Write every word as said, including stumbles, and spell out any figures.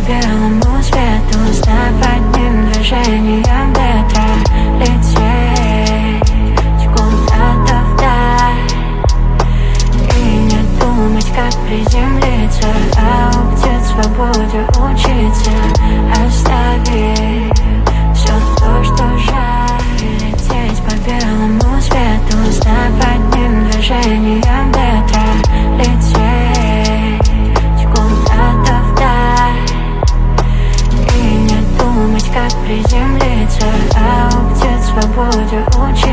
белому свету, знать одним движением ветра, лететь куда-то вдаль и не думать, как приземлиться, а у птиц в свободе учиться, оставив все то, что жаль, и лететь по белому свету, знать одним движением ветра, лететь куда-то вдаль и не думать, как приземлиться, а у птиц в свободе учиться.